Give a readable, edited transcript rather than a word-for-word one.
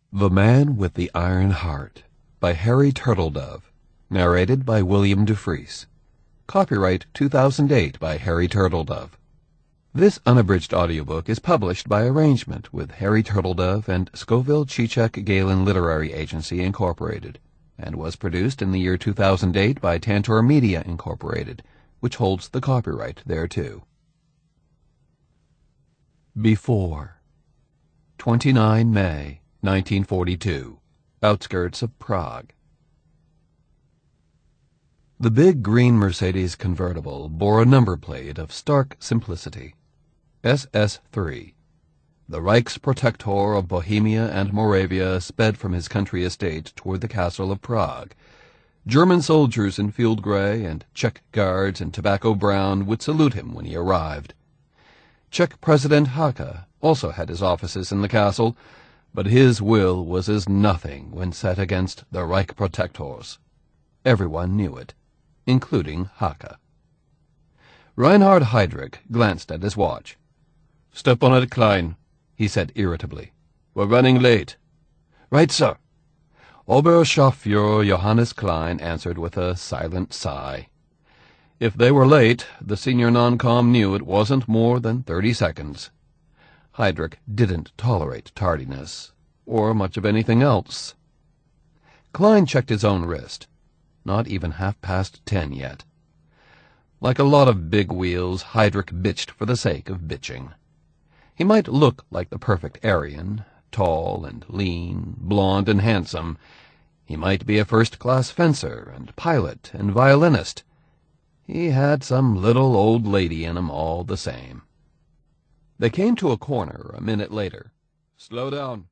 The Man with the Iron Heart by Harry Turtledove. Narrated by William DeFries. Copyright 2008 by Harry Turtledove. This unabridged audiobook is published by arrangement with Harry Turtledove and Scoville Cheechak Galen Literary Agency, Incorporated, and was produced in the year 2008 by Tantor Media, Incorporated, which holds the copyright thereto. Before 29 May 1942, outskirts of Prague. The big green Mercedes convertible bore a number plate of stark simplicity. SS3. The Reichsprotector of Bohemia and Moravia sped from his country estate toward the castle of Prague. German soldiers in field gray and Czech guards in tobacco brown would salute him when he arrived. Czech President Hacha also had his offices in the castle, but his will was as nothing when set against the Reichsprotector's. Everyone knew it, including Hacha. Reinhard Heydrich glanced at his watch. "Step on it, Klein," he said irritably. "We're running late." "Right, sir." Oberscharführer Johannes Klein answered with a silent sigh. If they were late, the senior non-com knew it wasn't more than 30 seconds. Heydrich didn't tolerate tardiness, or much of anything else. Klein checked his own wrist. Not even 10:30 yet. Like a lot of big wheels, Heydrich bitched for the sake of bitching. He might look like the perfect Aryan, tall and lean, blond and handsome. He might be a first-class fencer and pilot and violinist. He had some little old lady in him all the same. They came to a corner a minute later. "Slow down,"